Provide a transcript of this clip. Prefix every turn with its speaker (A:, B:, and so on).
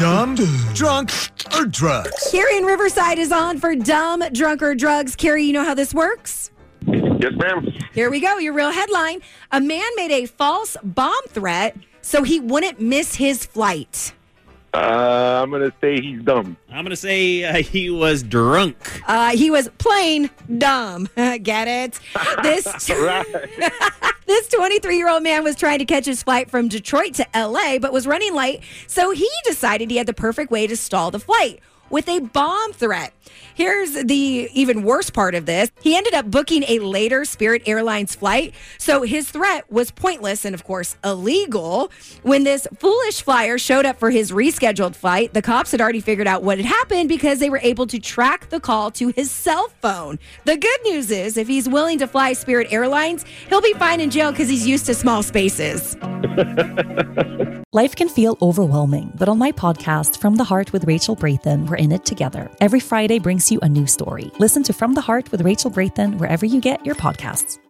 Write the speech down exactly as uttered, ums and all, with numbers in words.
A: Dumb, drunk, or drugs?
B: Carrie in Riverside is on for Dumb, Drunk, or Drugs. Carrie, you know how this works?
C: Yes, ma'am.
B: Here we go. Your real headline. A man made a false bomb threat so he wouldn't miss his flight.
C: Uh, I'm going to say he's dumb.
D: I'm going to say uh, he was drunk.
B: Uh, he was plain dumb. Get it? This this twenty-three-year-old man was trying to catch his flight from Detroit to L A, but was running late, so he decided he had the perfect way to stall the flight with a bomb threat. Here's the even worse part of this. He ended up booking a later Spirit Airlines flight, so his threat was pointless and, of course, illegal. When this foolish flyer showed up for his rescheduled flight, the cops had already figured out what had happened because they were able to track the call to his cell phone. The good news is, if he's willing to fly Spirit Airlines, he'll be fine in jail because he's used to small spaces.
E: Life can feel overwhelming, but on my podcast, From the Heart with Rachel Brathen, we're in it together. Every Friday brings you a new story. Listen to From the Heart with Rachel Brathen wherever you get your podcasts.